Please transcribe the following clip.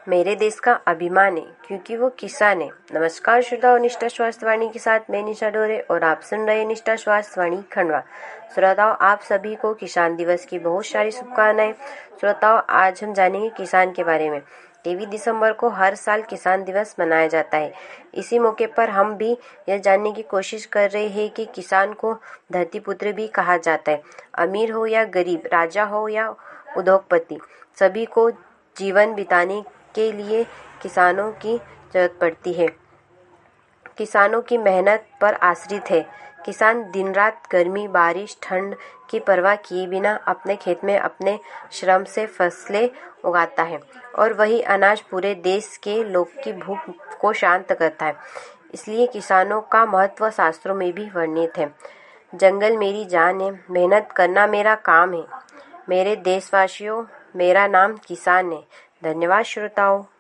मेरे देश का अभिमान है क्योंकि वो किसान है। नमस्कार श्रोताओं, निष्ठा स्वास्थ्य वाणी के साथ मैं निशा डोरे और आप सुन रहे निष्ठा स्वास्थ्य वाणी खंडवा। श्रोताओं, आप सभी को किसान दिवस की बहुत सारी शुभकामनाएं। श्रोताओं, आज हम जानेंगे किसान के बारे में। 23 दिसंबर को हर साल किसान दिवस मनाया जाता है। इसी मौके पर हम भी यह जानने की कोशिश कर रहे हैं कि किसान को धरती पुत्र भी कहा जाता है। अमीर हो या गरीब, राजा हो या उद्योगपति, सभी को जीवन बिताने के लिए किसानों की जरूरत पड़ती है। किसानों की मेहनत पर आश्रित है। किसान दिन रात गर्मी, बारिश, ठंड की परवाह किए बिना अपने खेत में अपने श्रम से फसलें उगाता है और वही अनाज पूरे देश के लोग की भूख को शांत करता है। इसलिए किसानों का महत्व शास्त्रों में भी वर्णित है। जंगल मेरी जान है, मेहनत करना मेरा काम है। मेरे देशवासियों, मेरा नाम किसान है। धन्यवाद श्रोताओं।